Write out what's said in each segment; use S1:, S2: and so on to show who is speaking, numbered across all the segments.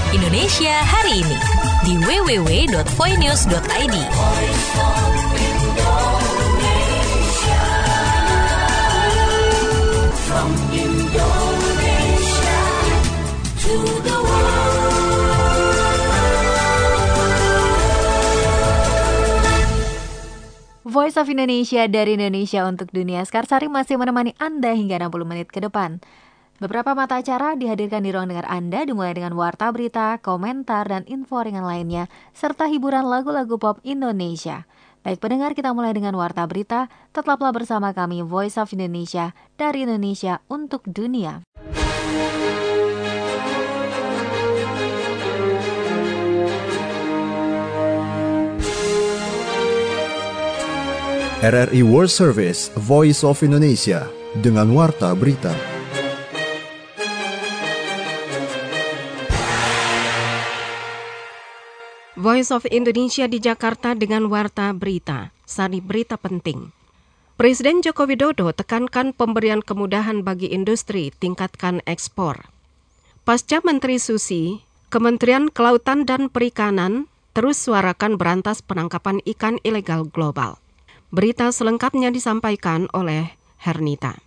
S1: Indonesia hari ini di www.voinews.id. From Indonesia to the
S2: Voice of Indonesia dari Indonesia untuk dunia. Skarsari masih menemani Anda hingga 60 menit ke depan. Beberapa mata acara dihadirkan di ruang dengar Anda, dimulai dengan warta berita, komentar, dan info ringan lainnya, serta hiburan lagu-lagu pop Indonesia. Baik pendengar, kita mulai dengan warta berita. Tetaplah bersama kami Voice of Indonesia dari Indonesia untuk dunia.
S3: RRI World Service, Voice of Indonesia, dengan warta berita.
S4: Voice of Indonesia di Jakarta dengan warta berita. Sari berita penting. Presiden Joko Widodo tekankan pemberian kemudahan bagi industri, tingkatkan ekspor. Pasca Menteri Susi, Kementerian Kelautan dan Perikanan terus suarakan berantas penangkapan ikan ilegal global. Berita selengkapnya disampaikan oleh Hernita.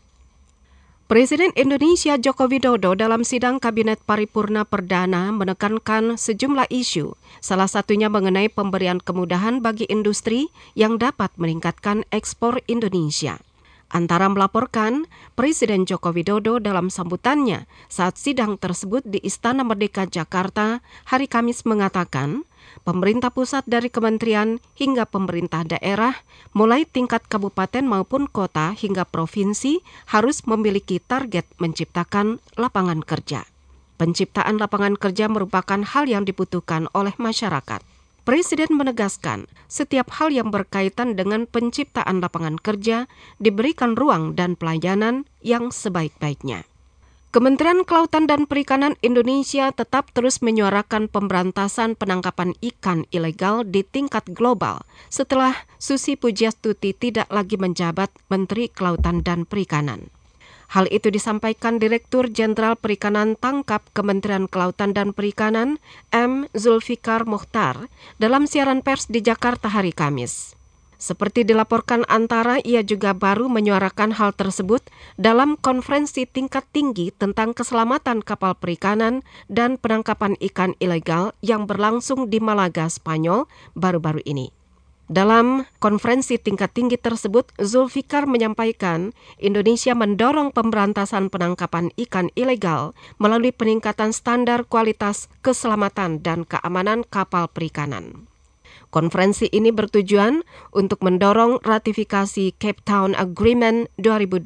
S4: Presiden Indonesia Joko Widodo dalam sidang Kabinet Paripurna Perdana menekankan sejumlah isu, salah satunya mengenai pemberian kemudahan bagi industri yang dapat meningkatkan ekspor Indonesia. Antara melaporkan, Presiden Joko Widodo dalam sambutannya saat sidang tersebut di Istana Merdeka Jakarta hari Kamis mengatakan, pemerintah pusat dari kementerian hingga pemerintah daerah, mulai tingkat kabupaten maupun kota hingga provinsi harus memiliki target menciptakan lapangan kerja. Penciptaan lapangan kerja merupakan hal yang dibutuhkan oleh masyarakat. Presiden menegaskan, setiap hal yang berkaitan dengan penciptaan lapangan kerja diberikan ruang dan pelayanan yang sebaik-baiknya. Kementerian Kelautan dan Perikanan Indonesia tetap terus menyuarakan pemberantasan penangkapan ikan ilegal di tingkat global setelah Susi Pujiastuti tidak lagi menjabat Menteri Kelautan dan Perikanan. Hal itu disampaikan Direktur Jenderal Perikanan Tangkap Kementerian Kelautan dan Perikanan M. Zulfikar Mokhtar dalam siaran pers di Jakarta hari Kamis. Seperti dilaporkan Antara, ia juga baru menyuarakan hal tersebut dalam konferensi tingkat tinggi tentang keselamatan kapal perikanan dan penangkapan ikan ilegal yang berlangsung di Malaga, Spanyol baru-baru ini. Dalam konferensi tingkat tinggi tersebut, Zulfikar menyampaikan Indonesia mendorong pemberantasan penangkapan ikan ilegal melalui peningkatan standar kualitas keselamatan dan keamanan kapal perikanan. Konferensi ini bertujuan untuk mendorong ratifikasi Cape Town Agreement 2012,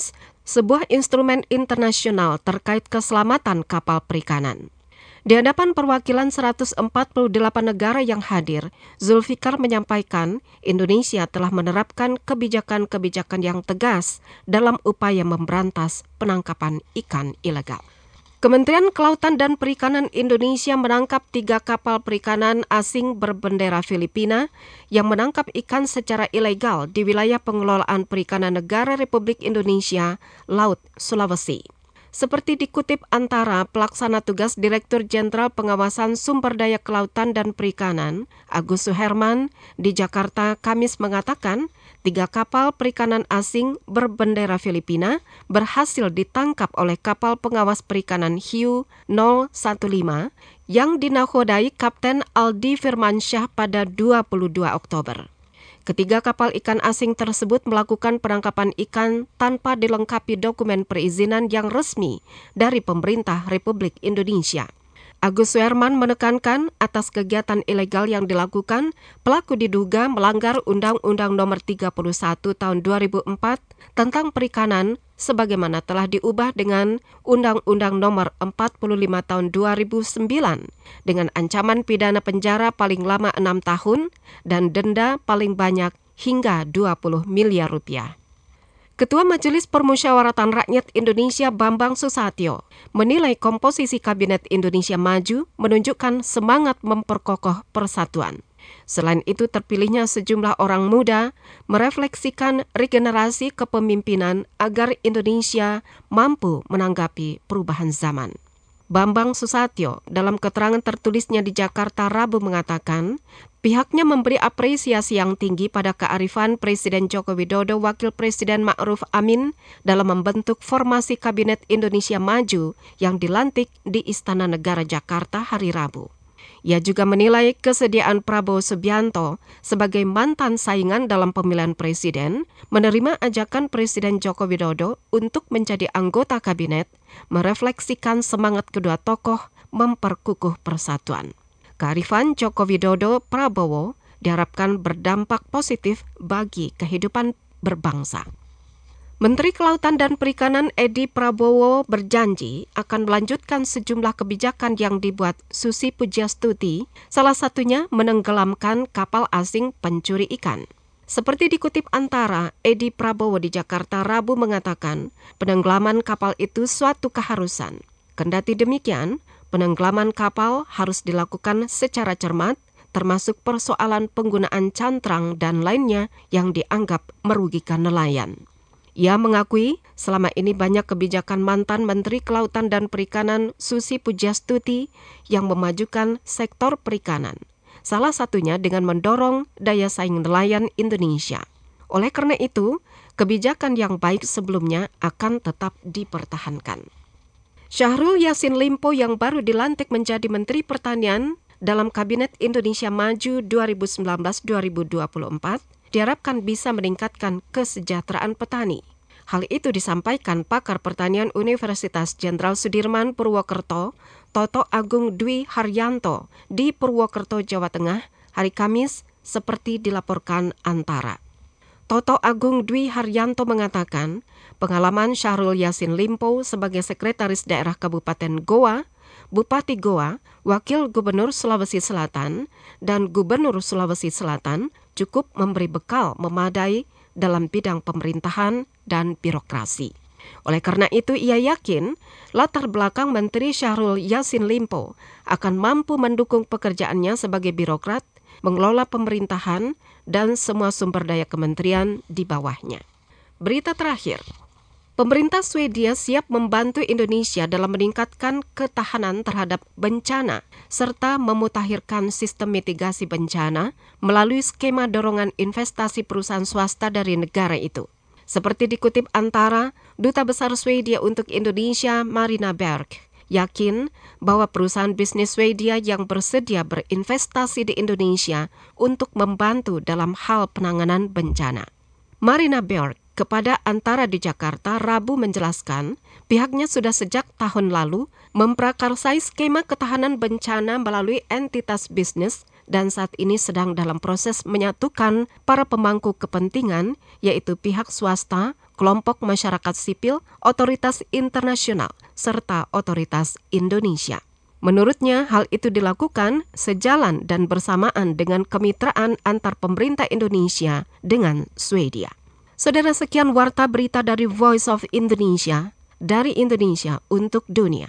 S4: sebuah instrumen internasional terkait keselamatan kapal perikanan. Di hadapan perwakilan 148 negara yang hadir, Zulfikar menyampaikan Indonesia telah menerapkan kebijakan-kebijakan yang tegas dalam upaya memberantas penangkapan ikan ilegal. Kementerian Kelautan dan Perikanan Indonesia menangkap 3 kapal perikanan asing berbendera Filipina yang menangkap ikan secara ilegal di wilayah pengelolaan perikanan negara Republik Indonesia, Laut Sulawesi. Seperti dikutip Antara, pelaksana tugas Direktur Jenderal Pengawasan Sumber Daya Kelautan dan Perikanan, Agus Suherman, di Jakarta Kamis mengatakan, 3 kapal perikanan asing berbendera Filipina berhasil ditangkap oleh kapal pengawas perikanan Hiu 015 yang dinakodai Kapten Aldi Firmansyah pada 22 Oktober. Ketiga kapal ikan asing tersebut melakukan penangkapan ikan tanpa dilengkapi dokumen perizinan yang resmi dari pemerintah Republik Indonesia. Agus Suherman menekankan atas kegiatan ilegal yang dilakukan, pelaku diduga melanggar Undang-Undang Nomor 31 Tahun 2004 tentang perikanan sebagaimana telah diubah dengan Undang-Undang Nomor 45 Tahun 2009 dengan ancaman pidana penjara paling lama 6 tahun dan denda paling banyak hingga 20 miliar rupiah. Ketua Majelis Permusyawaratan Rakyat Indonesia Bambang Susatyo menilai komposisi Kabinet Indonesia Maju menunjukkan semangat memperkokoh persatuan. Selain itu, terpilihnya sejumlah orang muda merefleksikan regenerasi kepemimpinan agar Indonesia mampu menanggapi perubahan zaman. Bambang Susatyo dalam keterangan tertulisnya di Jakarta Rabu mengatakan, pihaknya memberi apresiasi yang tinggi pada kearifan Presiden Joko Widodo, Wakil Presiden Ma'ruf Amin dalam membentuk formasi Kabinet Indonesia Maju yang dilantik di Istana Negara Jakarta hari Rabu. Ia juga menilai kesediaan Prabowo Subianto sebagai mantan saingan dalam pemilihan presiden menerima ajakan Presiden Joko Widodo untuk menjadi anggota kabinet, merefleksikan semangat kedua tokoh memperkukuh persatuan. Kearifan Joko Widodo Prabowo diharapkan berdampak positif bagi kehidupan berbangsa. Menteri Kelautan dan Perikanan Edi Prabowo berjanji akan melanjutkan sejumlah kebijakan yang dibuat Susi Pujiastuti, salah satunya menenggelamkan kapal asing pencuri ikan. Seperti dikutip Antara, Edi Prabowo di Jakarta Rabu mengatakan penenggelaman kapal itu suatu keharusan. Kendati demikian, penenggelaman kapal harus dilakukan secara cermat, termasuk persoalan penggunaan cantrang dan lainnya yang dianggap merugikan nelayan. Ia mengakui selama ini banyak kebijakan mantan Menteri Kelautan dan Perikanan Susi Pujiastuti yang memajukan sektor perikanan. Salah satunya dengan mendorong daya saing nelayan Indonesia. Oleh karena itu, kebijakan yang baik sebelumnya akan tetap dipertahankan. Syahrul Yassin Limpo yang baru dilantik menjadi Menteri Pertanian dalam Kabinet Indonesia Maju 2019-2024, diharapkan bisa meningkatkan kesejahteraan petani. Hal itu disampaikan pakar pertanian Universitas Jenderal Sudirman Purwokerto, Toto Agung Dwi Haryanto di Purwokerto, Jawa Tengah, hari Kamis seperti dilaporkan Antara. Toto Agung Dwi Haryanto mengatakan, pengalaman Syahrul Yassin Limpo sebagai Sekretaris Daerah Kabupaten Goa, Bupati Goa, Wakil Gubernur Sulawesi Selatan, dan Gubernur Sulawesi Selatan cukup memberi bekal memadai dalam bidang pemerintahan dan birokrasi. Oleh karena itu, ia yakin latar belakang Menteri Syahrul Yassin Limpo akan mampu mendukung pekerjaannya sebagai birokrat, mengelola pemerintahan, dan semua sumber daya kementerian di bawahnya. Berita terakhir. Pemerintah Swedia siap membantu Indonesia dalam meningkatkan ketahanan terhadap bencana serta memutakhirkan sistem mitigasi bencana melalui skema dorongan investasi perusahaan swasta dari negara itu. Seperti dikutip Antara, Duta Besar Swedia untuk Indonesia Marina Berg yakin bahwa perusahaan bisnis Swedia yang bersedia berinvestasi di Indonesia untuk membantu dalam hal penanganan bencana. Marina Berg kepada Antara di Jakarta Rabu menjelaskan pihaknya sudah sejak tahun lalu memprakarsai skema ketahanan bencana melalui entitas bisnis dan saat ini sedang dalam proses menyatukan para pemangku kepentingan yaitu pihak swasta, kelompok masyarakat sipil, otoritas internasional, serta otoritas Indonesia. Menurutnya, hal itu dilakukan sejalan dan bersamaan dengan kemitraan antar pemerintah Indonesia dengan Swedia. Saudara, sekian warta berita dari Voice of Indonesia, dari Indonesia untuk dunia.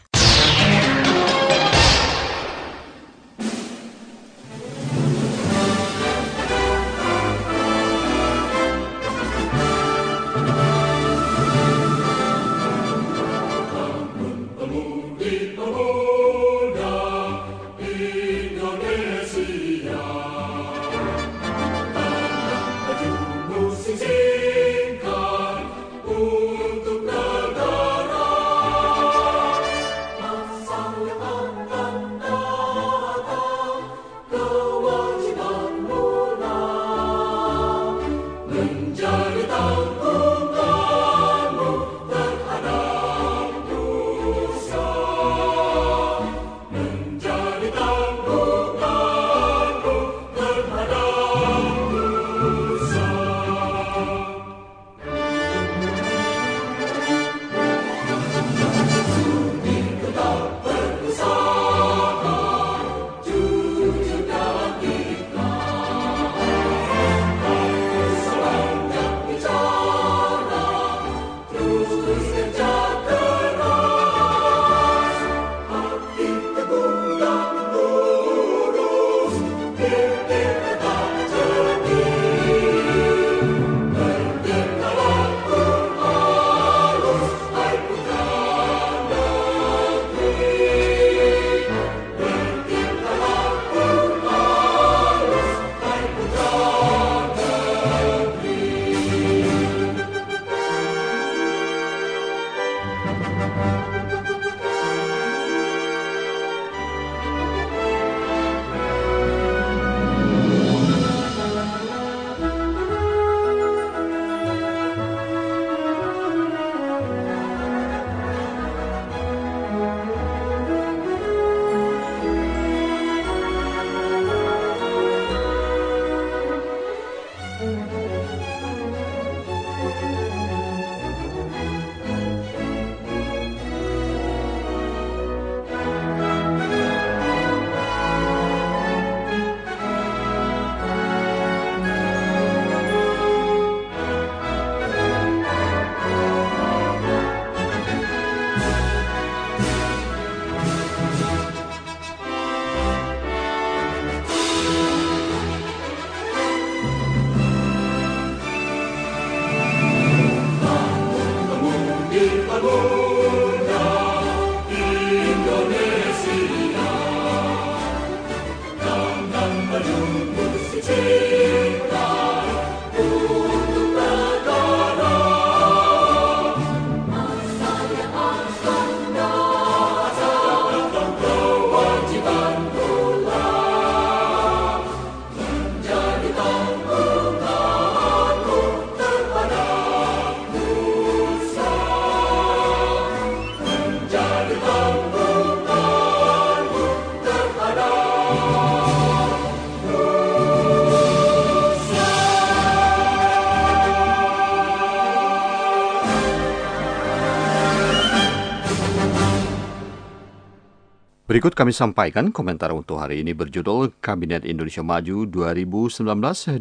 S5: Berikut kami sampaikan komentar untuk hari ini berjudul Kabinet Indonesia Maju 2019-2024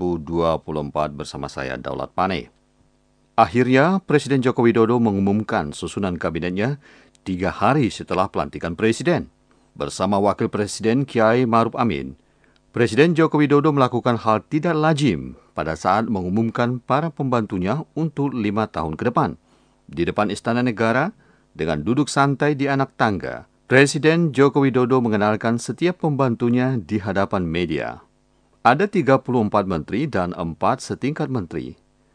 S5: bersama saya Daulat Pane. Akhirnya, Presiden Joko Widodo mengumumkan susunan kabinetnya 3 hari setelah pelantikan Presiden. Bersama Wakil Presiden Kiai Ma'ruf Amin, Presiden Joko Widodo melakukan hal tidak lazim pada saat mengumumkan para pembantunya untuk 5 tahun ke depan. Di depan Istana Negara, dengan duduk santai di anak tangga, Presiden Joko Widodo mengenalkan setiap pembantunya di hadapan media. Ada 34 menteri dan 4 setingkat menteri.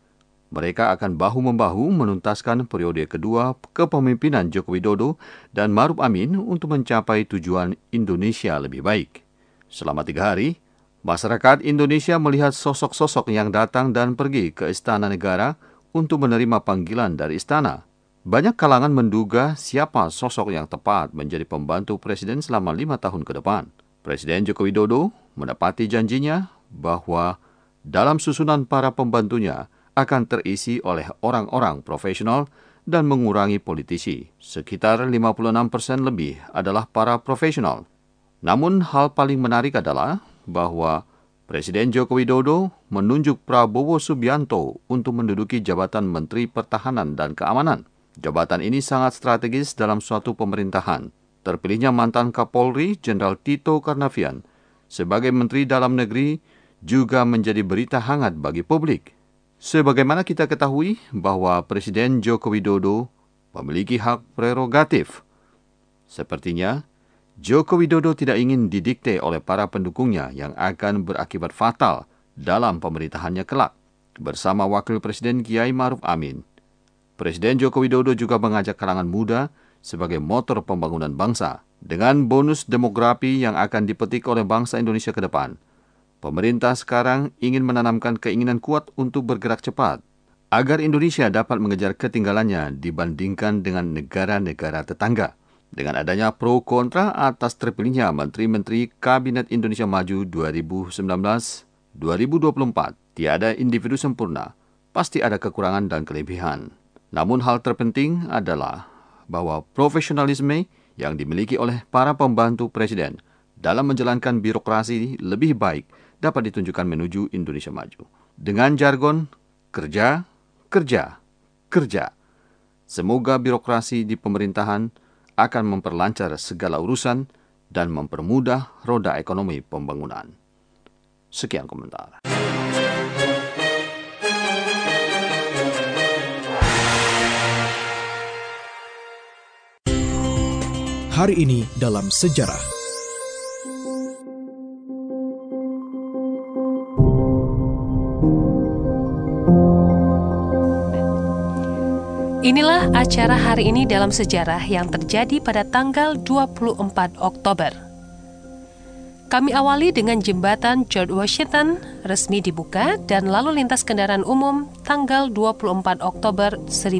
S5: Mereka akan bahu-membahu menuntaskan periode kedua kepemimpinan Joko Widodo dan Ma'ruf Amin untuk mencapai tujuan Indonesia lebih baik. Selama 3 hari, masyarakat Indonesia melihat sosok-sosok yang datang dan pergi ke Istana Negara untuk menerima panggilan dari istana. Banyak kalangan menduga siapa sosok yang tepat menjadi pembantu Presiden selama 5 tahun ke depan. Presiden Joko Widodo menepati janjinya bahwa dalam susunan para pembantunya akan terisi oleh orang-orang profesional dan mengurangi politisi. Sekitar 56% lebih adalah para profesional. Namun hal paling menarik adalah bahwa Presiden Joko Widodo menunjuk Prabowo Subianto untuk menduduki jabatan Menteri Pertahanan dan Keamanan. Jabatan ini sangat strategis dalam suatu pemerintahan. Terpilihnya mantan Kapolri Jenderal Tito Karnavian sebagai Menteri Dalam Negeri juga menjadi berita hangat bagi publik. Sebagaimana kita ketahui bahwa Presiden Joko Widodo memiliki hak prerogatif. Sepertinya, Joko Widodo tidak ingin didikte oleh para pendukungnya yang akan berakibat fatal dalam pemerintahannya kelak. Bersama Wakil Presiden Kiai Ma'ruf Amin, Presiden Joko Widodo juga mengajak kalangan muda sebagai motor pembangunan bangsa. Dengan bonus demografi yang akan dipetik oleh bangsa Indonesia ke depan, pemerintah sekarang ingin menanamkan keinginan kuat untuk bergerak cepat agar Indonesia dapat mengejar ketinggalannya dibandingkan dengan negara-negara tetangga. Dengan adanya pro kontra atas terpilihnya Menteri-Menteri Kabinet Indonesia Maju 2019-2024, tiada individu sempurna, pasti ada kekurangan dan kelebihan. Namun hal terpenting adalah bahwa profesionalisme yang dimiliki oleh para pembantu presiden dalam menjalankan birokrasi lebih baik dapat ditunjukkan menuju Indonesia maju. Dengan jargon kerja, kerja, kerja. Semoga birokrasi di pemerintahan akan memperlancar segala urusan dan mempermudah roda ekonomi pembangunan. Sekian komentar.
S3: Hari ini dalam sejarah.
S6: Inilah acara hari ini dalam sejarah yang terjadi pada tanggal 24 Oktober. Kami awali dengan jembatan George Washington resmi dibuka dan lalu lintas kendaraan umum tanggal 24 Oktober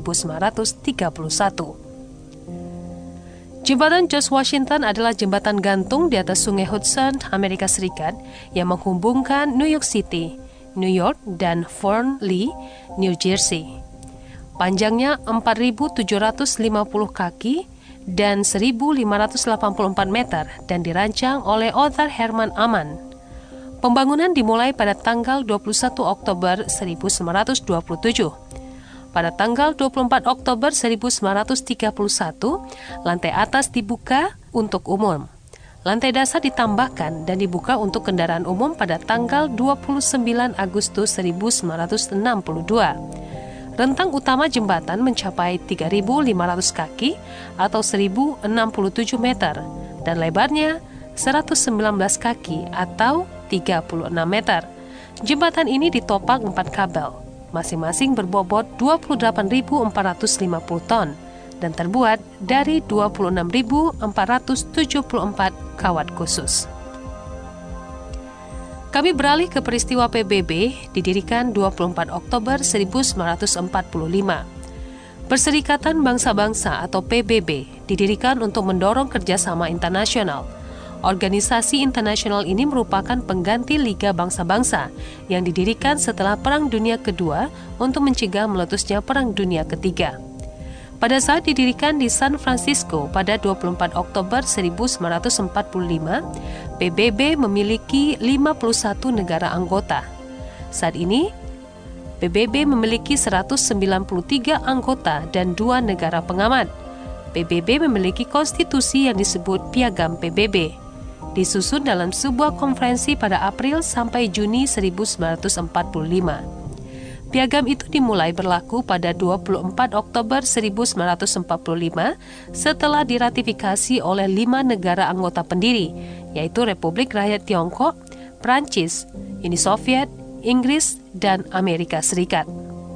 S6: 1931. Jembatan George Washington adalah jembatan gantung di atas Sungai Hudson, Amerika Serikat, yang menghubungkan New York City, New York, dan Fort Lee, New Jersey. Panjangnya 4.750 kaki dan 1.584 meter dan dirancang oleh Arthur Herman Amman. Pembangunan dimulai pada tanggal 21 Oktober 1927. Pada tanggal 24 Oktober 1931, lantai atas dibuka untuk umum. Lantai dasar ditambahkan dan dibuka untuk kendaraan umum pada tanggal 29 Agustus 1962. Rentang utama jembatan mencapai 3.500 kaki atau 1.067 meter dan lebarnya 119 kaki atau 36 meter. Jembatan ini ditopang 4 kabel, masing-masing berbobot 28.450 ton dan terbuat dari 26.474 kawat khusus. Kami beralih ke peristiwa PBB didirikan 24 Oktober 1945. Perserikatan Bangsa-Bangsa atau PBB didirikan untuk mendorong kerjasama internasional. Organisasi internasional ini merupakan pengganti Liga Bangsa-Bangsa yang didirikan setelah Perang Dunia Kedua untuk mencegah meletusnya Perang Dunia Ketiga. Pada saat didirikan di San Francisco pada 24 Oktober 1945, PBB memiliki 51 negara anggota. Saat ini, PBB memiliki 193 anggota dan 2 negara pengamat. PBB memiliki konstitusi yang disebut Piagam PBB. Disusun dalam sebuah konferensi pada April sampai Juni 1945. Piagam itu dimulai berlaku pada 24 Oktober 1945 setelah diratifikasi oleh 5 negara anggota pendiri, yaitu Republik Rakyat Tiongkok, Prancis, Uni Soviet, Inggris, dan Amerika Serikat.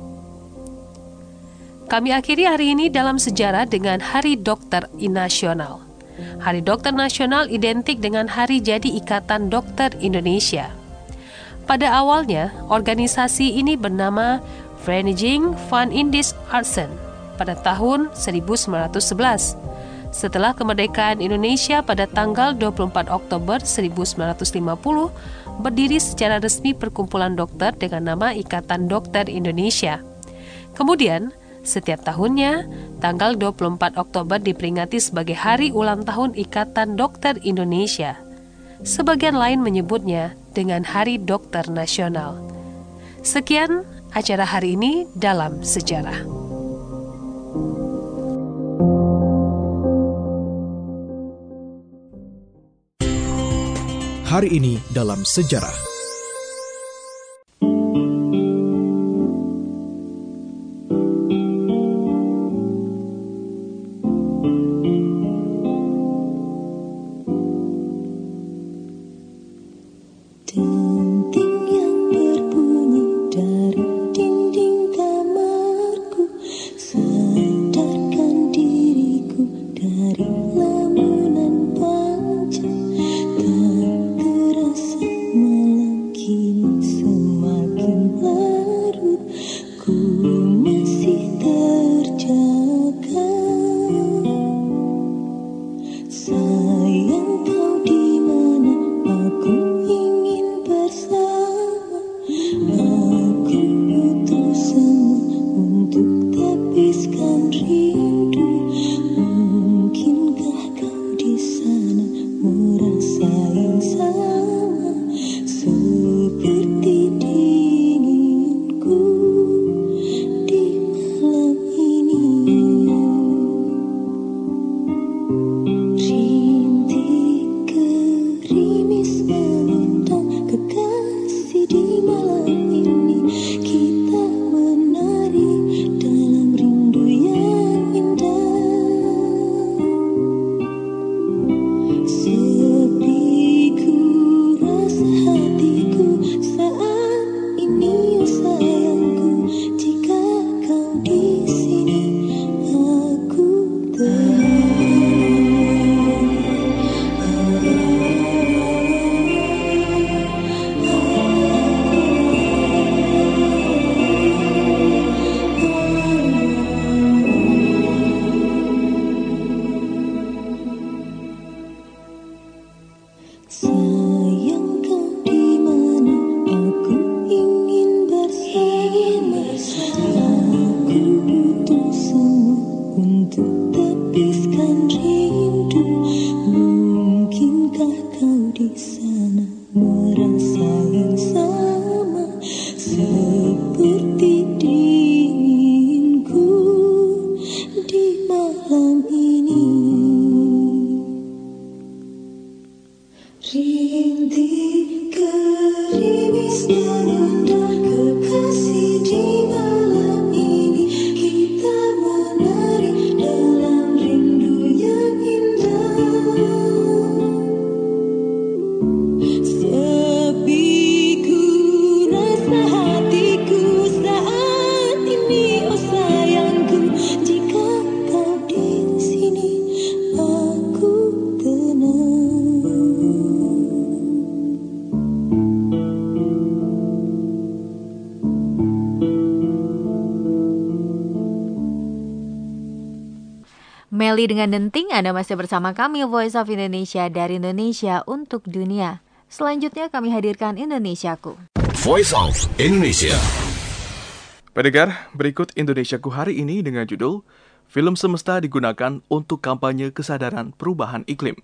S6: Kami akhiri hari ini dalam sejarah dengan Hari Dokter Nasional. Hari Dokter Nasional identik dengan hari jadi Ikatan Dokter Indonesia. Pada awalnya, organisasi ini bernama Vereniging van Indische Artsen pada tahun 1911. Setelah kemerdekaan Indonesia pada tanggal 24 Oktober 1950, berdiri secara resmi perkumpulan dokter dengan nama Ikatan Dokter Indonesia. Kemudian, setiap tahunnya, tanggal 24 Oktober diperingati sebagai Hari Ulang Tahun Ikatan Dokter Indonesia. Sebagian lain menyebutnya dengan Hari Dokter Nasional. Sekian acara hari ini dalam sejarah.
S3: Hari ini dalam sejarah.
S2: Meli dengan Denting, Anda masih bersama kami Voice of Indonesia dari Indonesia untuk dunia. Selanjutnya kami hadirkan Indonesiaku.
S7: Voice of Indonesia.
S8: Pendengar, berikut Indonesiaku hari ini dengan judul
S7: Film semesta digunakan untuk kampanye kesadaran perubahan iklim.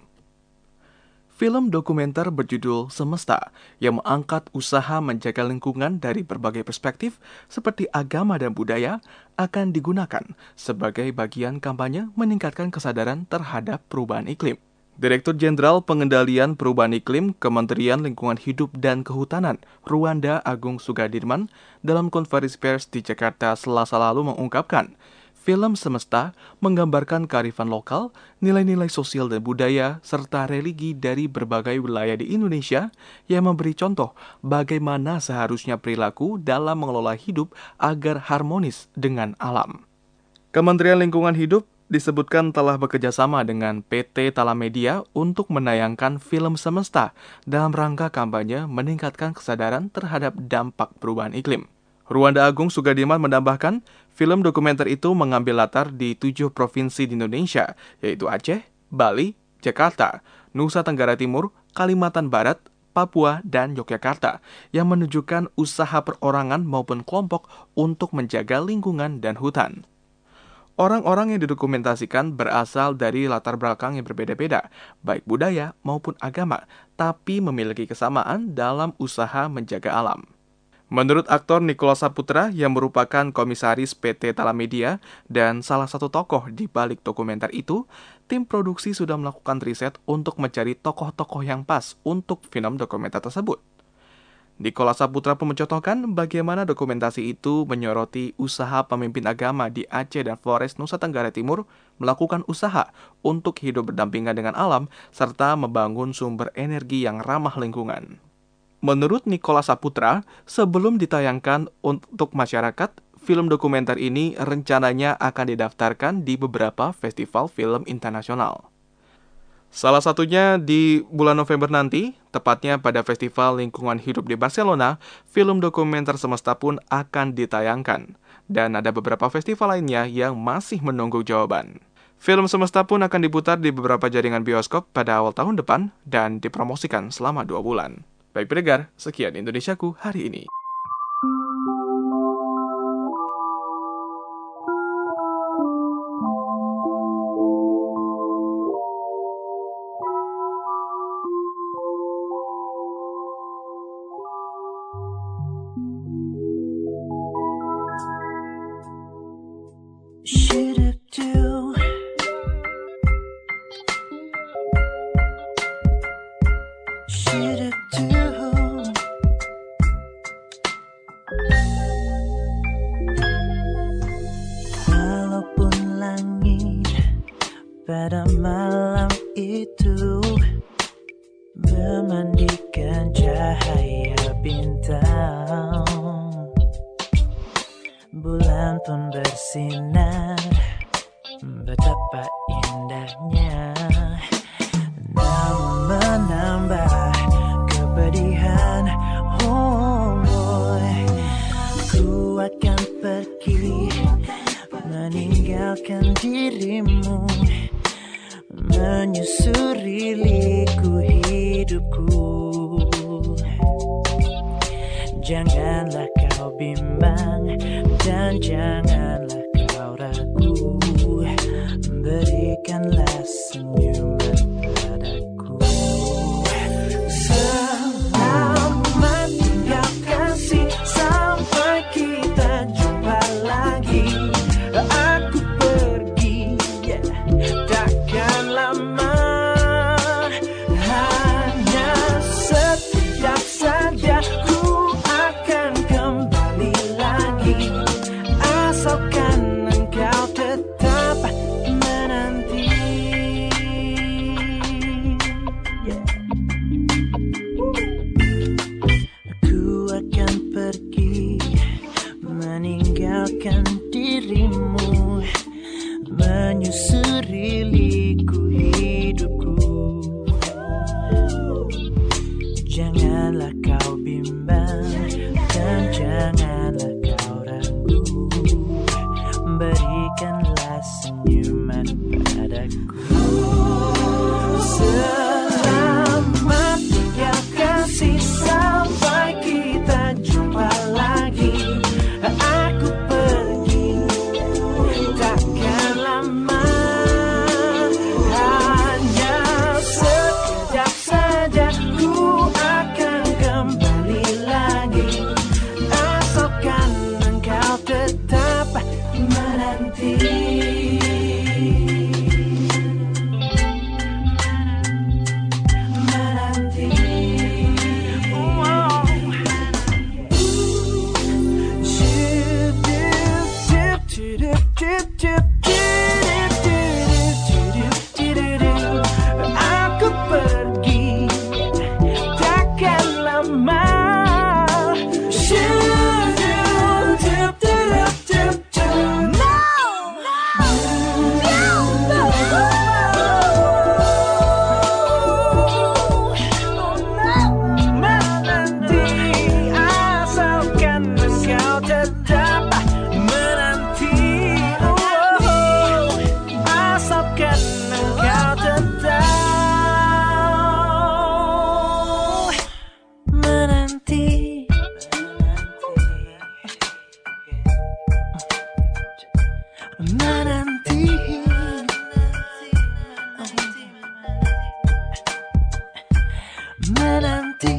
S7: Film dokumenter berjudul Semesta yang mengangkat usaha menjaga lingkungan dari berbagai perspektif seperti agama dan budaya akan digunakan sebagai bagian kampanye meningkatkan kesadaran terhadap perubahan iklim. Direktur Jenderal Pengendalian Perubahan Iklim Kementerian Lingkungan Hidup dan Kehutanan Ruanda Agung Sugadirman dalam konferensi pers di Jakarta Selasa lalu mengungkapkan, film Semesta menggambarkan kearifan lokal, nilai-nilai sosial dan budaya, serta religi dari berbagai wilayah di Indonesia yang memberi contoh bagaimana seharusnya perilaku dalam mengelola hidup agar harmonis dengan alam. Kementerian Lingkungan Hidup disebutkan telah bekerjasama dengan PT Talamedia untuk menayangkan film Semesta dalam rangka kampanye meningkatkan kesadaran terhadap dampak perubahan iklim. Ruanda Agung Sugadirman menambahkan, film dokumenter itu mengambil latar di 7 provinsi di Indonesia, yaitu Aceh, Bali, Jakarta, Nusa Tenggara Timur, Kalimantan Barat, Papua, dan Yogyakarta, yang menunjukkan usaha perorangan maupun kelompok untuk menjaga lingkungan dan hutan. Orang-orang yang didokumentasikan berasal dari latar belakang yang berbeda-beda, baik budaya maupun agama, tapi memiliki kesamaan dalam usaha menjaga alam. Menurut aktor Nicholas Saputra yang merupakan komisaris PT Talamedia dan salah satu tokoh di balik dokumenter itu, tim produksi sudah melakukan riset untuk mencari tokoh-tokoh yang pas untuk film dokumenter tersebut. Nicholas Saputra pun mencontohkan bagaimana dokumentasi itu menyoroti usaha pemimpin agama di Aceh dan Flores, Nusa Tenggara Timur melakukan usaha untuk hidup berdampingan dengan alam serta membangun sumber energi yang ramah lingkungan. Menurut Nicholas Saputra, sebelum ditayangkan untuk masyarakat, film dokumenter ini rencananya akan didaftarkan di beberapa festival film internasional. Salah satunya di bulan November nanti, tepatnya pada Festival Lingkungan Hidup di Barcelona, film dokumenter Semesta pun akan ditayangkan. Dan ada beberapa festival lainnya yang masih menunggu jawaban. Film Semesta pun akan diputar di beberapa jaringan bioskop pada awal tahun depan dan dipromosikan selama 2 bulan. Baik pendengar, sekian Indonesiaku hari ini.
S8: Pada malam itu memandikan cahaya bintang, bulan pun bersinar, betapa indahnya, namun menambah kepedihan. Oh boy, ku akan pergi meninggalkan dirimu, menyusuri liku hidupku. Janganlah kau bimbang dan janganlah kau ragu, berikanlah senyuman padaku. Selamat tinggal kasih, sampai kita jumpa lagi. Aku pergi, takkan lama, hanya sekejap saja ku akan kembali lagi. Asal menanti.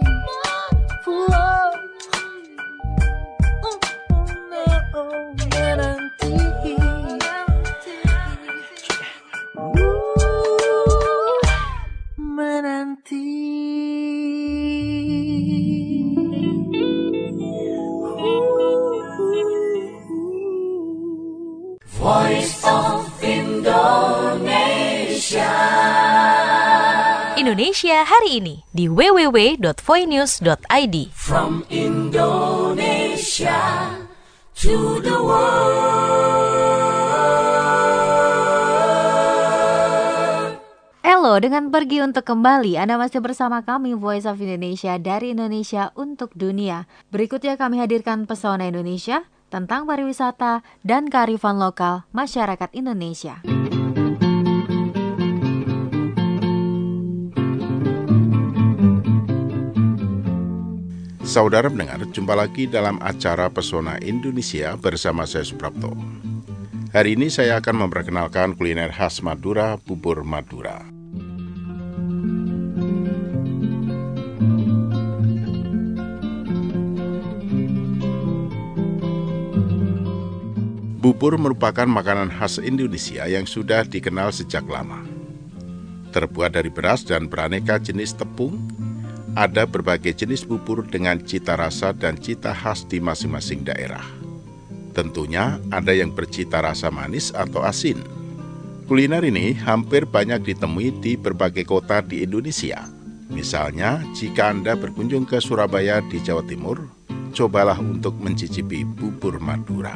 S1: Voice of Indonesia. Indonesia hari ini di www.voinews.id. From Indonesia to the world.
S2: Halo, dengan pergi untuk kembali, Anda masih bersama kami Voice of Indonesia dari Indonesia untuk dunia. Berikutnya kami hadirkan Pesona Indonesia tentang pariwisata dan kearifan lokal masyarakat Indonesia.
S9: Saudara pendengar, jumpa lagi dalam acara Pesona Indonesia bersama saya Suprapto. Hari ini saya akan memperkenalkan kuliner khas Madura, bubur Madura. Bubur merupakan makanan khas Indonesia yang sudah dikenal sejak lama. Terbuat dari beras dan beraneka jenis tepung, ada berbagai jenis bubur dengan cita rasa dan cita khas di masing-masing daerah. Tentunya ada yang bercita rasa manis atau asin. Kuliner ini hampir banyak ditemui di berbagai kota di Indonesia. Misalnya, jika Anda berkunjung ke Surabaya di Jawa Timur, cobalah untuk mencicipi bubur Madura.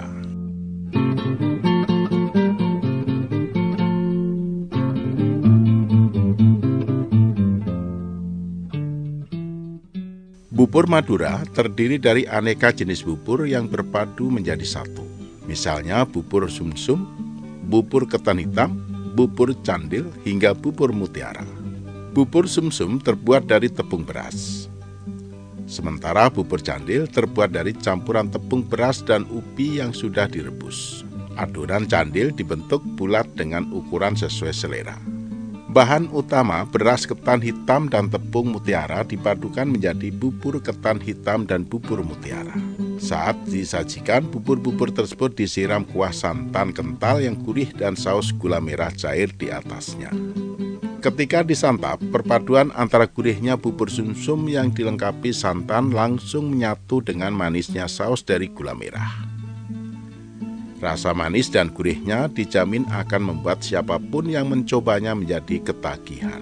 S9: Bubur Madura terdiri dari aneka jenis bubur yang berpadu menjadi satu. Misalnya bubur sumsum, bubur ketan hitam, bubur candil, hingga bubur mutiara. Bubur sumsum terbuat dari tepung beras. Sementara bubur candil terbuat dari campuran tepung beras dan ubi yang sudah direbus. Adonan candil dibentuk bulat dengan ukuran sesuai selera. Bahan utama beras ketan hitam dan tepung mutiara dipadukan menjadi bubur ketan hitam dan bubur mutiara. Saat disajikan, bubur-bubur tersebut disiram kuah santan kental yang gurih dan saus gula merah cair di atasnya. Ketika disantap, perpaduan antara gurihnya bubur sumsum yang dilengkapi santan langsung menyatu dengan manisnya saus dari gula merah. Rasa manis dan gurihnya dijamin akan membuat siapapun yang mencobanya menjadi ketagihan.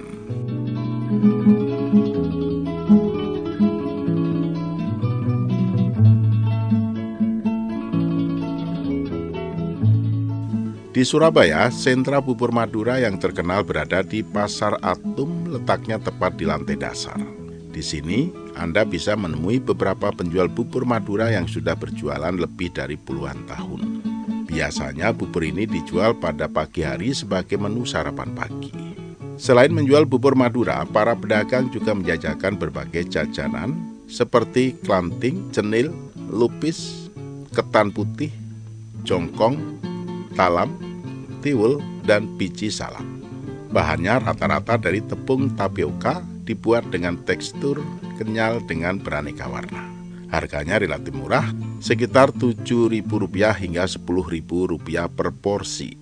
S9: Di Surabaya, sentra bubur Madura yang terkenal berada di Pasar Atum, letaknya tepat di lantai dasar. Di sini, Anda bisa menemui beberapa penjual bubur Madura yang sudah berjualan lebih dari puluhan tahun. Biasanya bubur ini dijual pada pagi hari sebagai menu sarapan pagi. Selain menjual bubur Madura, para pedagang juga menjajakan berbagai jajanan seperti klanting, cenil, lupis, ketan putih, jongkong, talam, tiwul, dan biji salak. Bahannya rata-rata dari tepung tapioka, dibuat dengan tekstur kenyal dengan beraneka warna. Harganya relatif murah, sekitar Rp7.000 hingga Rp10.000 per porsi.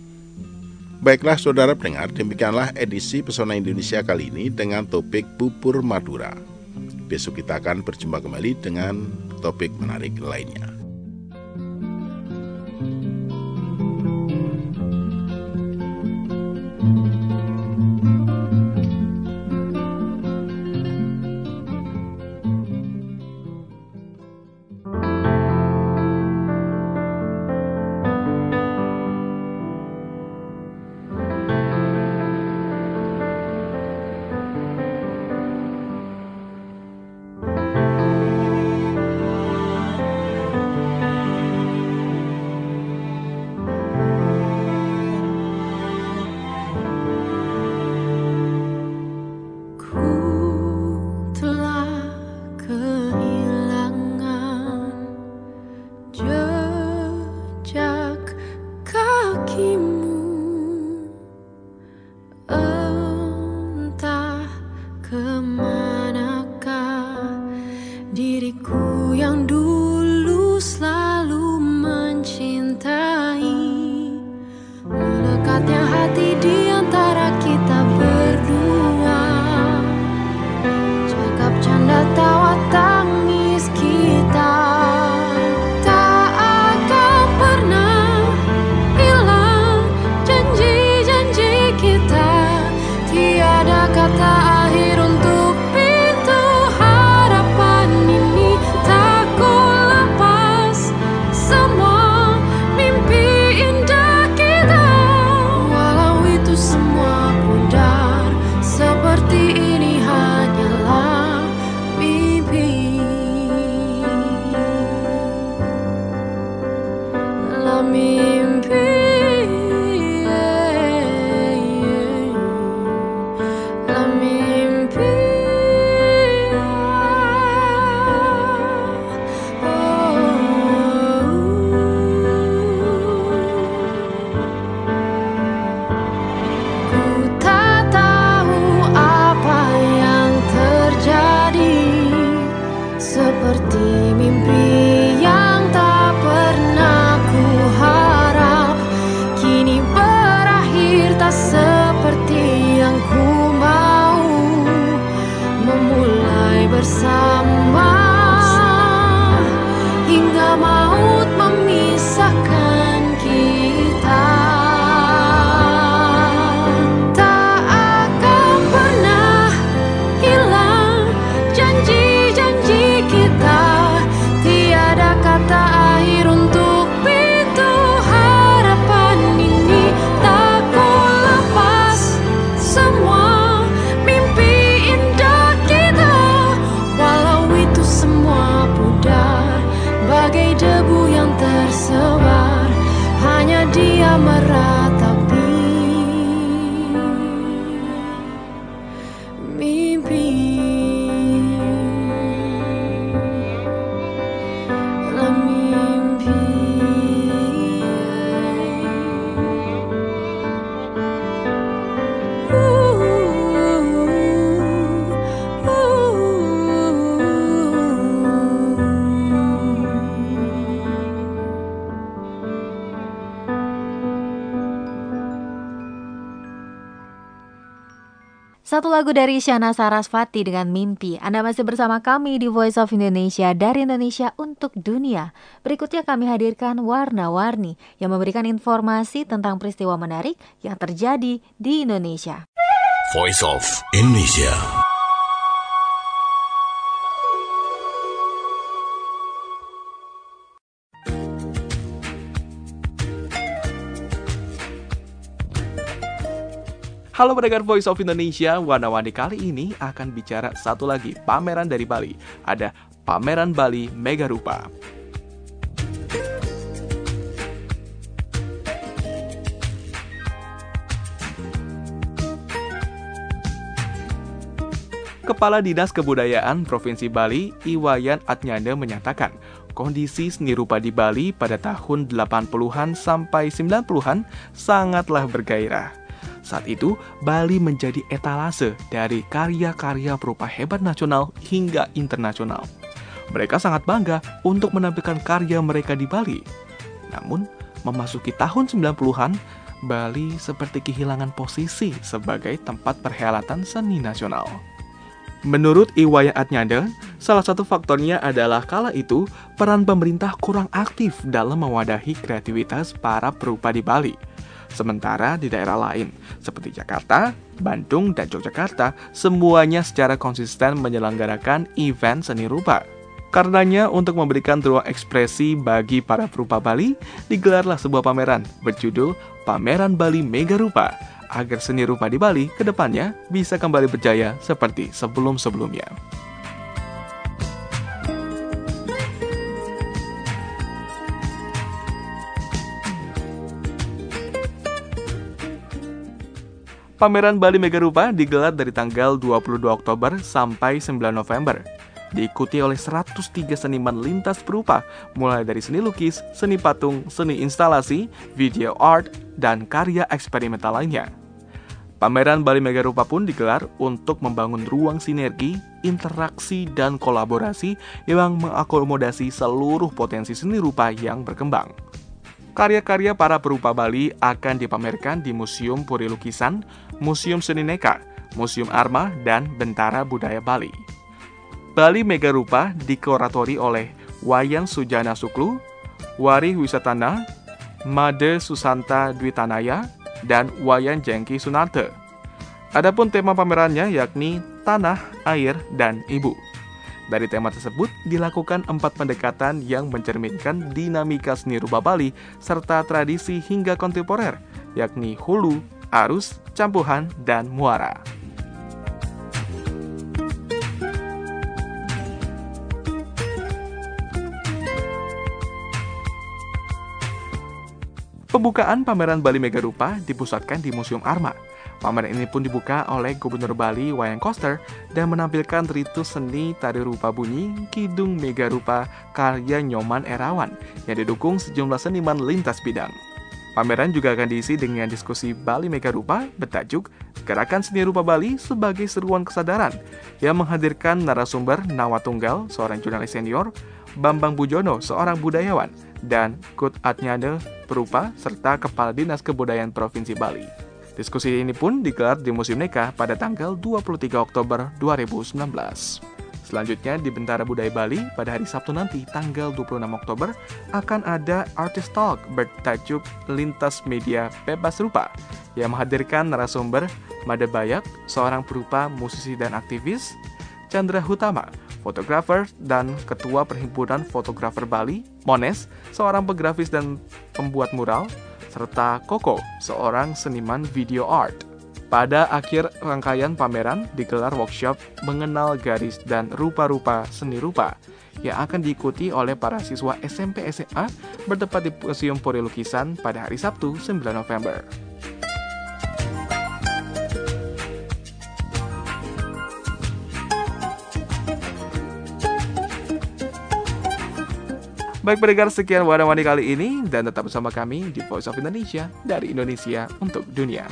S9: Baiklah saudara pendengar, demikianlah edisi Pesona Indonesia kali ini dengan topik bubur Madura. Besok kita akan berjumpa kembali dengan topik menarik lainnya.
S10: Entah kemana.
S2: Satu lagu dari Isyana Sarasvati dengan Mimpi. Anda masih bersama kami di Voice of Indonesia dari Indonesia untuk dunia. Berikutnya kami hadirkan Warna-Warni yang memberikan informasi tentang peristiwa menarik yang terjadi di Indonesia.
S10: Voice of Indonesia.
S7: Halo pendengar Voice of Indonesia, Warna-Warni kali ini akan bicara satu lagi pameran dari Bali. Ada Pameran Bali Mega Rupa. Kepala Dinas Kebudayaan Provinsi Bali, Iwayan Atnyade menyatakan, kondisi seni rupa di Bali pada tahun 80-an sampai 90-an sangatlah bergairah. Saat itu, Bali menjadi etalase dari karya-karya berupa hebat nasional hingga internasional. Mereka sangat bangga untuk menampilkan karya mereka di Bali. Namun, memasuki tahun 90-an, Bali seperti kehilangan posisi sebagai tempat perhelatan seni nasional. Menurut Iwayan Atnyade, salah satu faktornya adalah kala itu peran pemerintah kurang aktif dalam mewadahi kreativitas para perupa di Bali. Sementara di daerah lain, seperti Jakarta, Bandung, dan Yogyakarta, semuanya secara konsisten menyelenggarakan event seni rupa. Karenanya, untuk memberikan ruang ekspresi bagi para perupa Bali, digelarlah sebuah pameran berjudul Pameran Bali Mega Rupa, agar seni rupa di Bali ke depannya bisa kembali berjaya seperti sebelum-sebelumnya. Pameran Bali Mega Rupa digelar dari tanggal 22 Oktober sampai 9 November. Diikuti oleh 103 seniman lintas berupa, mulai dari seni lukis, seni patung, seni instalasi, video art, dan karya eksperimental lainnya. Pameran Bali Mega Rupa pun digelar untuk membangun ruang sinergi, interaksi, dan kolaborasi yang mengakomodasi seluruh potensi seni rupa yang berkembang. Karya-karya para perupa Bali akan dipamerkan di Museum Puri Lukisan, Museum Seni Neka, Museum Arma, dan Bentara Budaya Bali. Bali Mega Rupa dikuratori oleh Wayan Sujana Suklu, Wari Wisatana, Made Susanta Dwitanaya, dan Wayan Jengki Sunarte. Adapun tema pamerannya yakni Tanah, Air, dan Ibu. Dari tema tersebut dilakukan 4 pendekatan yang mencerminkan dinamika seni rupa Bali serta tradisi hingga kontemporer, yakni hulu, arus, campuhan, dan muara. Pembukaan pameran Bali Mega Rupa dipusatkan di Museum Arma. Pameran ini pun dibuka oleh Gubernur Bali Wayan Koster dan menampilkan ritus seni tari rupa bunyi Kidung Mega Rupa karya Nyoman Erawan yang didukung sejumlah seniman lintas bidang. Pameran juga akan diisi dengan diskusi Bali Mega Rupa bertajuk Gerakan Seni Rupa Bali sebagai Seruan Kesadaran yang menghadirkan narasumber Nawa Tunggal, seorang jurnalis senior, Bambang Bujono, seorang budayawan, dan Kut Atnyade Perupa serta Kepala Dinas Kebudayaan Provinsi Bali. Diskusi ini pun digelar di Museum Neka pada tanggal 23 Oktober 2019. Selanjutnya di Bentara Budaya Bali pada hari Sabtu nanti tanggal 26 Oktober akan ada Artist Talk bertajuk Lintas Media Bebas Rupa yang menghadirkan narasumber Made Bayak, seorang perupa, musisi dan aktivis, Chandra Hutama, fotografer dan Ketua Perhimpunan Fotografer Bali, Mones, seorang pegrafis dan pembuat mural, serta Koko, seorang seniman video art. Pada akhir rangkaian pameran digelar workshop mengenal garis dan rupa-rupa seni rupa yang akan diikuti oleh para siswa SMP SMA bertempat di Museum Puri Lukisan pada hari Sabtu 9 November. Baik pendengar, sekian Warna-Warni kali ini dan tetap bersama kami di Voice of Indonesia dari Indonesia untuk dunia.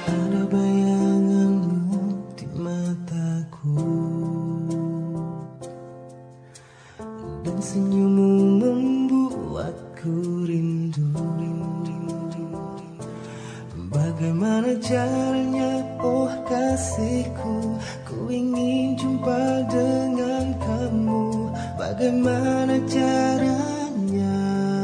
S8: Ada bayanganmu di mataku, dan senyummu membuatku rindu. Bagaimana caranya, oh kasihku, ku ingin jumpa dengan kamu. Bagaimana caranya?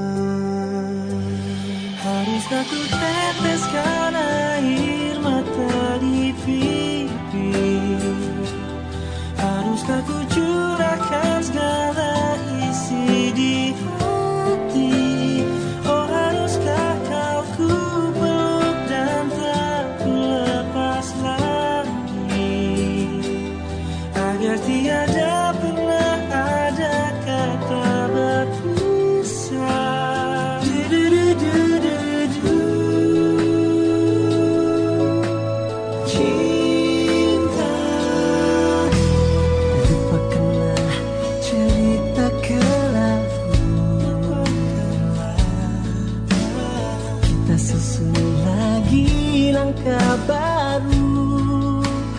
S8: Haruskah ku teteskan air mata di pipi? Haruskah ku curahkan segala isi di hati? Oh haruskah kau ku peluk dan tak ku lepas lagi, agar tiada pernah ada kata berpisah. Cinta, lupakanlah cerita kelabu. Kita susun lagi langkah baru.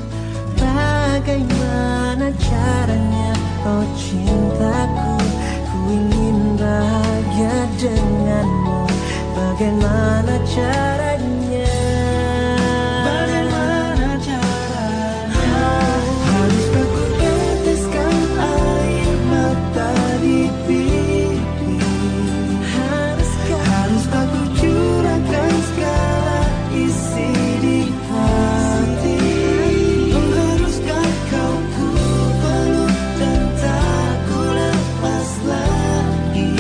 S8: Bagaimana caranya, oh cintaku, ku ingin bahagia denganmu. Bagaimana caranya? Bagaimana caranya? Haruskah ku teteskan air mata di pipi? Haruskah ku curahkan segala isi di hati? Oh haruskah kau ku peluk dan tak ku lepas lagi,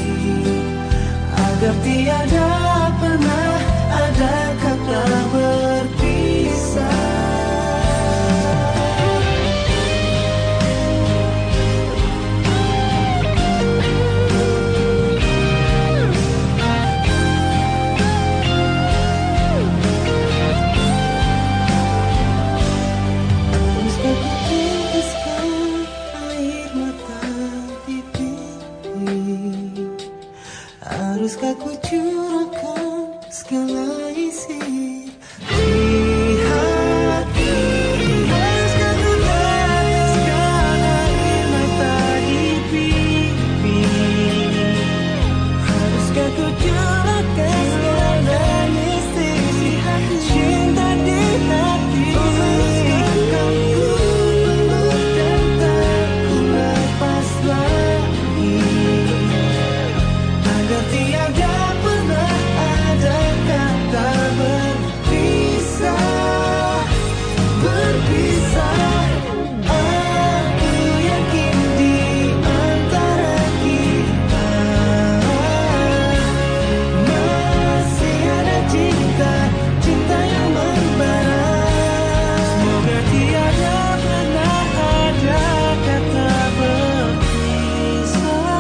S8: agar tiada pernah ada kata berpisah. Haruskah ku teteskan air mata di pipi? Haruskah ku curahkan segala isi di hati? Haruskah ku teteskan air mata di pipi? Haruskah ku curahkan segala isi cinta di hati? Oh haruskah kau ku peluk dan tak ku lepas lagi, agar tiada pernah ada kata berpisah. Berpisah, aku yakin di antara kita masih ada cinta, cinta yang membara. Semoga tiada pernah ada kata berpisah.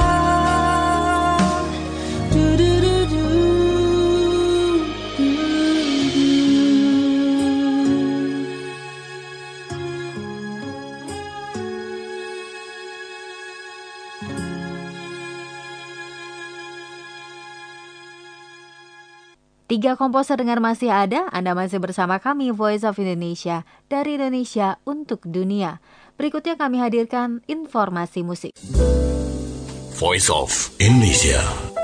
S2: Tiga komposer dengar masih ada, Anda masih bersama kami Voice of Indonesia, dari Indonesia untuk dunia. Berikutnya kami hadirkan informasi musik.
S10: Voice of Indonesia.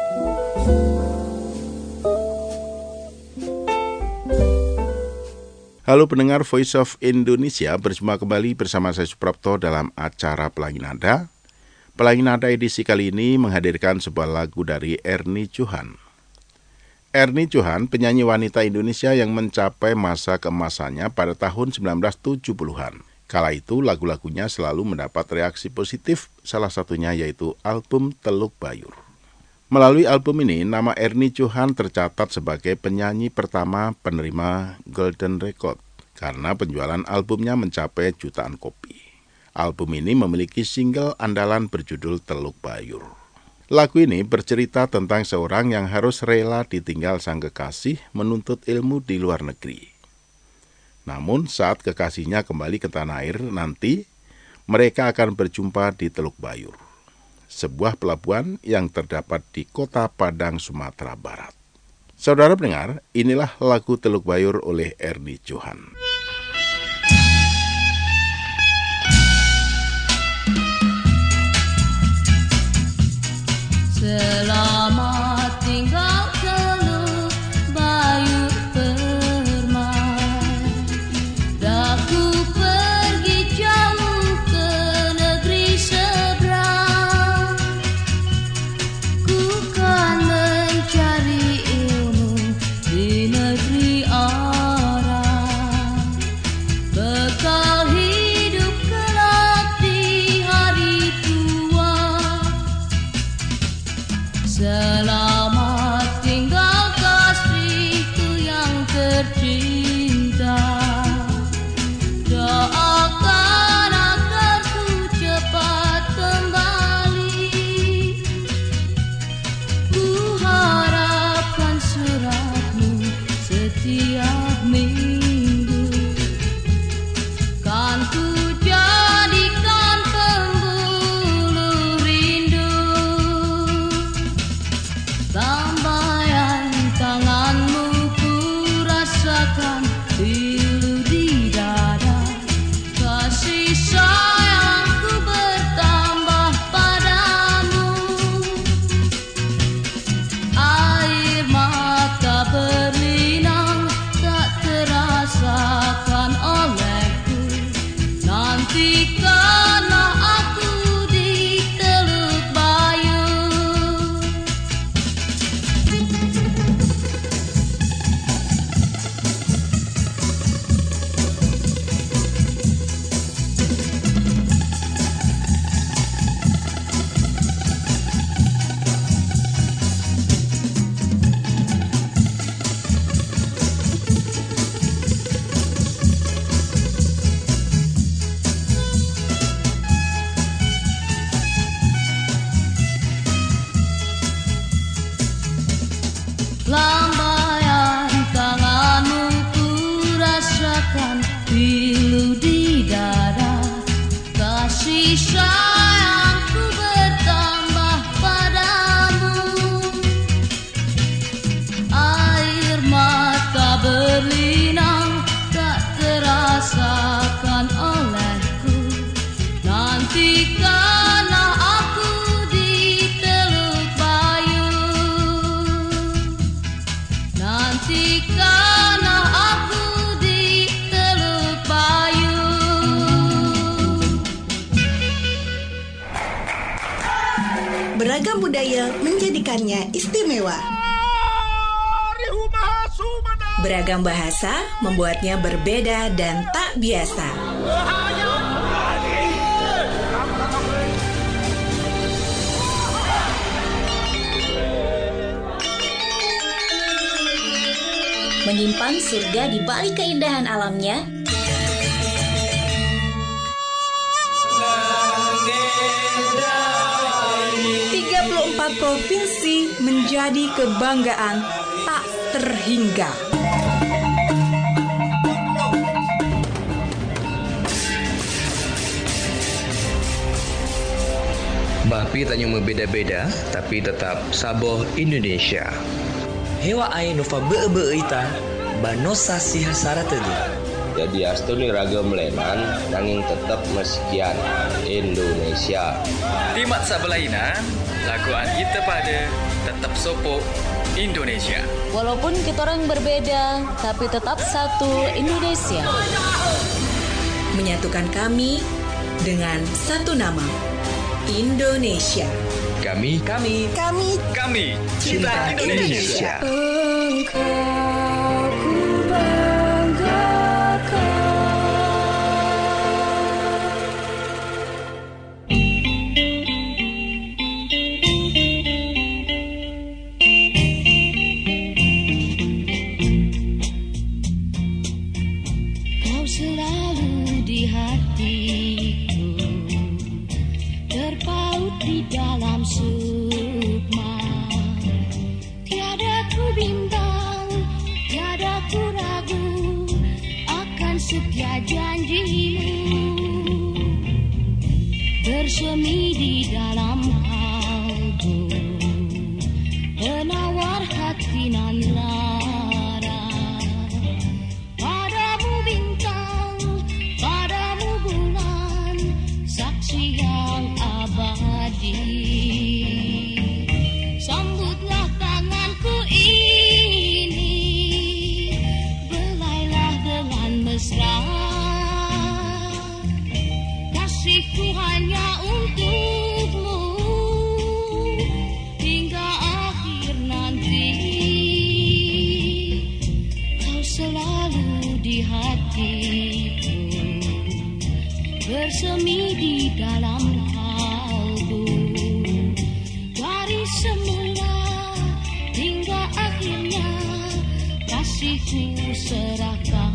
S9: Halo pendengar Voice of Indonesia, berjumpa kembali bersama saya Suprapto dalam acara Pelangi Nada. Pelangi Nada edisi kali ini menghadirkan sebuah lagu dari Ernie Johan. Ernie Johan, penyanyi wanita Indonesia yang mencapai masa keemasannya pada tahun 1970-an. Kala itu lagu-lagunya selalu mendapat reaksi positif, salah satunya yaitu album Teluk Bayur. Melalui album ini, nama Ernie Johan tercatat sebagai penyanyi pertama penerima Golden Record karena penjualan albumnya mencapai jutaan kopi. Album ini memiliki single andalan berjudul Teluk Bayur. Lagu ini bercerita tentang seorang yang harus rela ditinggal sang kekasih menuntut ilmu di luar negeri. Namun saat kekasihnya kembali ke tanah air nanti, mereka akan berjumpa di Teluk Bayur, sebuah pelabuhan yang terdapat di Kota Padang, Sumatera Barat. Saudara pendengar, inilah lagu Teluk Bayur oleh Ernie Johan.
S11: Selamat tinggal Teluk Bayur permai, daku pergi jauh ke negeri seberang, ku kan mencari ilmu di negeri orang, bekal hidup kelak di hari tua. Selamat tinggal kasihku yang tercinta, doakan agar ku cepat kembali. Ku harapkan suratmu setiap minggu, kan ku jadikan pembuluh rindu. Lambaian tanganmu ku rasakan pilu di dada, kasih sayangku bertambah padamu. Air mata berlinang tak terasakan olehku, nantikanlah aku di Teluk Bayur. Lambaian tanganmu ku rasakan pilu di dada, kasih sayangku bertambah padamu. Air mata berlinang tak terasakan olehku, nantikanlah aku di Teluk Bayur. Nantikanlah aku di Teluk Bayur.
S12: Beragam budaya menjadikannya istimewa. Beragam bahasa membuatnya berbeda dan tak biasa.
S13: Menyimpan surga di balik keindahan alamnya,
S12: 34 provinsi menjadi kebanggaan tak terhingga.
S14: Bapi tanya berbeda-beda, tapi tetap saboh Indonesia.
S15: Hewa ai nova be-be-ita, banosa si hasara tadi.
S16: Jadi astuni ragam lenan, nanging tetap meskian Indonesia.
S17: Timat sabelaina, laguan kita pada tetap sopo Indonesia.
S13: Walaupun kita orang berbeda, tapi tetap satu Indonesia.
S12: Menyatukan kami dengan satu nama, Indonesia.
S14: Kami
S12: cinta Indonesia.
S11: Engkau ku banggakan. Kau selalu di hatiku, terpaut di dalam sukma. Tiada ku bimbang, tiada ku ragu akan setia janjimu. Bersemi di dalam kalbu, penawar hati nan lalu. kasihku serahkan.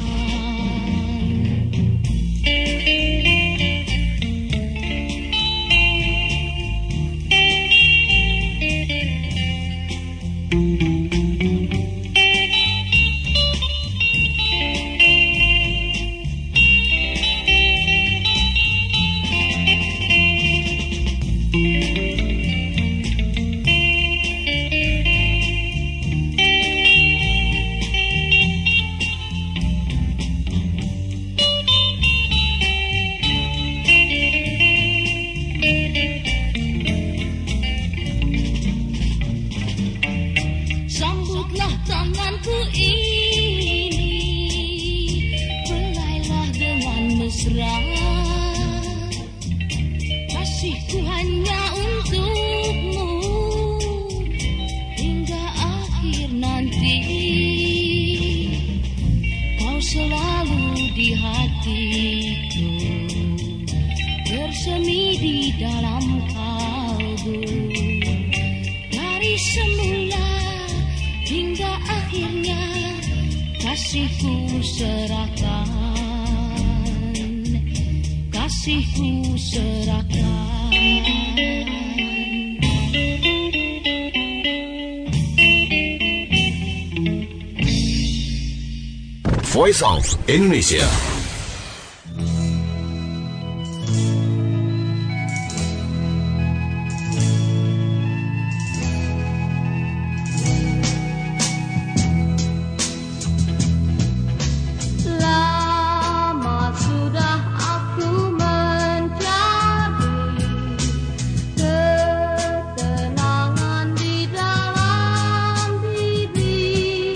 S11: Sambutlah tanganku ini, belailah dengan mesra. Kasihku hanya untukmu hingga akhir nanti. Kau selalu di hatiku, bersemi di dalam kalbu. Dari semula hingga akhirnya kasihku serahkan, kasihku serahkan.
S10: Voice of Indonesia.
S11: Lama sudah aku mencari ketenangan di dalam diri,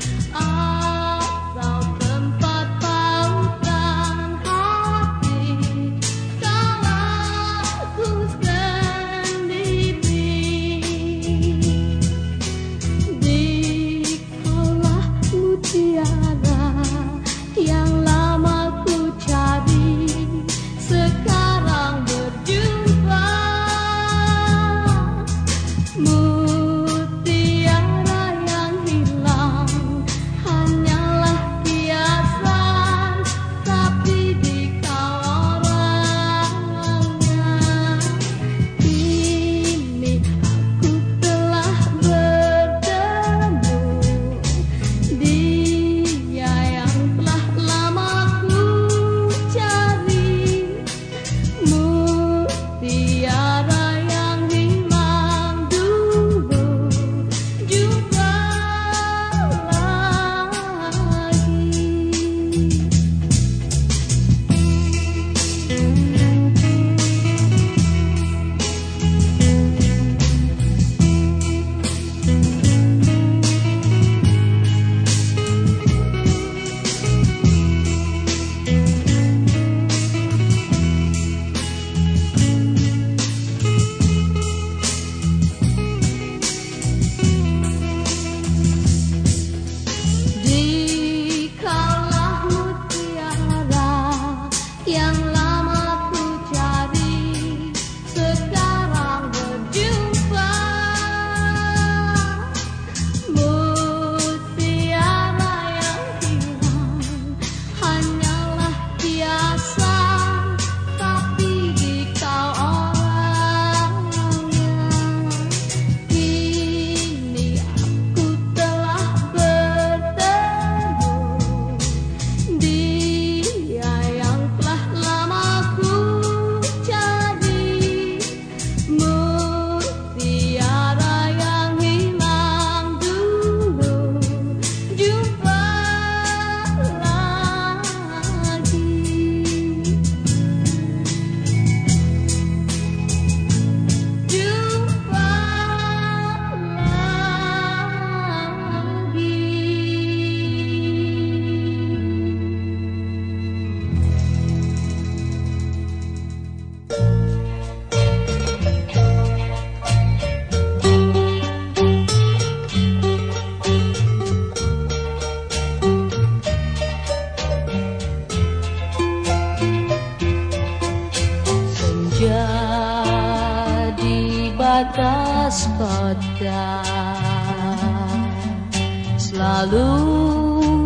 S11: atau tempat pautan hati salahku sendiri. Dikaulah mutiara yang lama ku cari, sekarang berjumpa. Mutiara yang hilang hanyalah kiasan, tapi dikau orangnya. Kini aku telah bertemu dia yang telah lama ku cari. Mutiara yang hilang dulu jumpa lagi. Dikaulah mutiara yang lama ku cari, sekarang berjumpa. Mutiara yang hilang hanyalah kiasan, tapi dikau orangnya. Kini aku telah bertemu dia yang telah lama ku cari. Mutiara yang hilang dulu jumpa lagi. Jumpa senja di batas kota selalu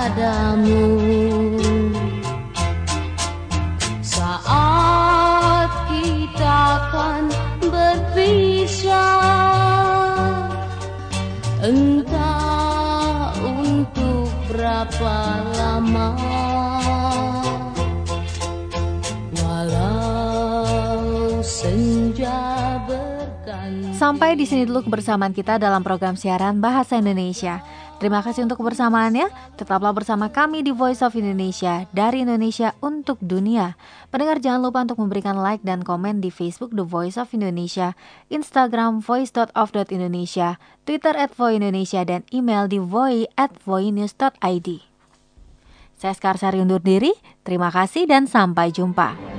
S11: padamu. Saat kita akan berpisah, entah untuk berapa lama, walau senja berganti.
S2: Sampai di sini dulu kebersamaan kita dalam program siaran Bahasa Indonesia. Terima kasih untuk kebersamaannya. Tetaplah bersama kami di Voice of Indonesia, dari Indonesia untuk dunia. Pendengar jangan lupa untuk memberikan like dan komen di Facebook The Voice of Indonesia, Instagram voice.of.indonesia, Twitter @voindonesia, dan email di voi@voinews.id. Saya Skarsari undur diri. Terima kasih dan sampai jumpa.